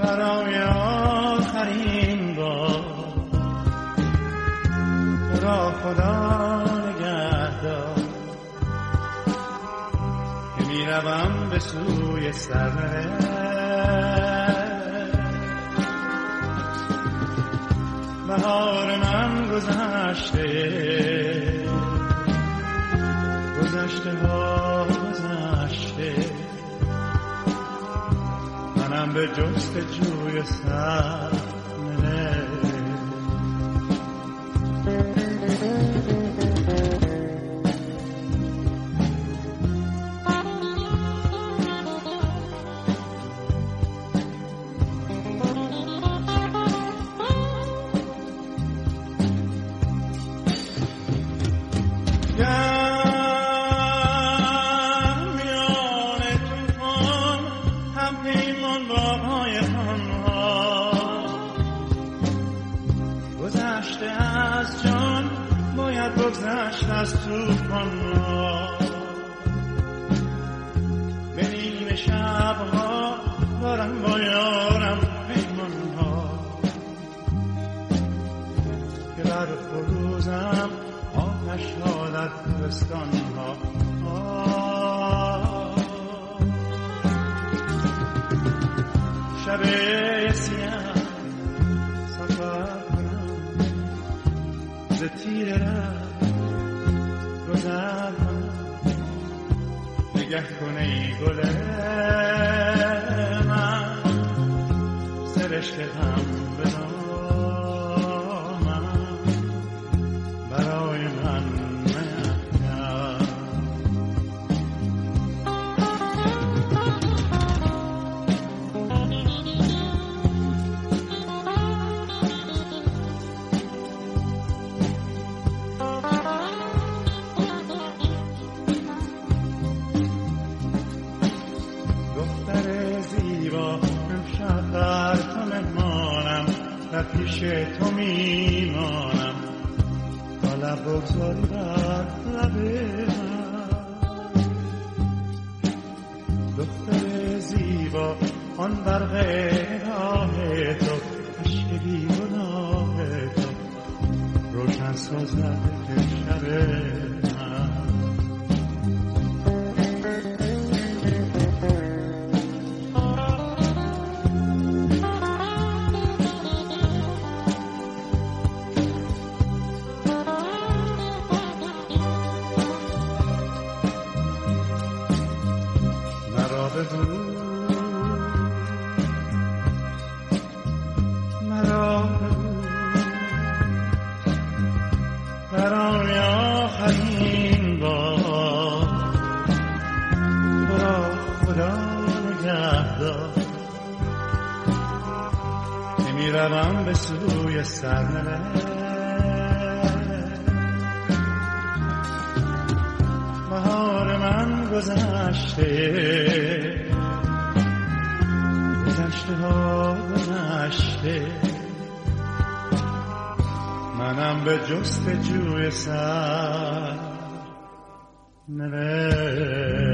برای آخرین بار تو را خدا نگهدار که می روم به سوی سرنوشت. بهار من گذشته ها گذشته، منم به جستجوی سرنوشت. گذشت از طوفان ها، به نیمه شبها دارم با یارم پیمان ها که بر فروزم آتش ها در کوهستان ها. شب سیاه سفر کنم ز تیر راه گذر کنم، نگه کن ای گل من سرشت غم به دامم برای من مهکن. پیش تو میمانم تا لب بگذاری بر لب من. دختر زیبا آن برق راه تو، عشق بیگناه تو روشن سازد شب من. برای آخرین بار تو را خدا نگهدار که می روم به سوی سرنوشت. بهار من گذشته ها گذشته، منم به جستجوی سرنوشت.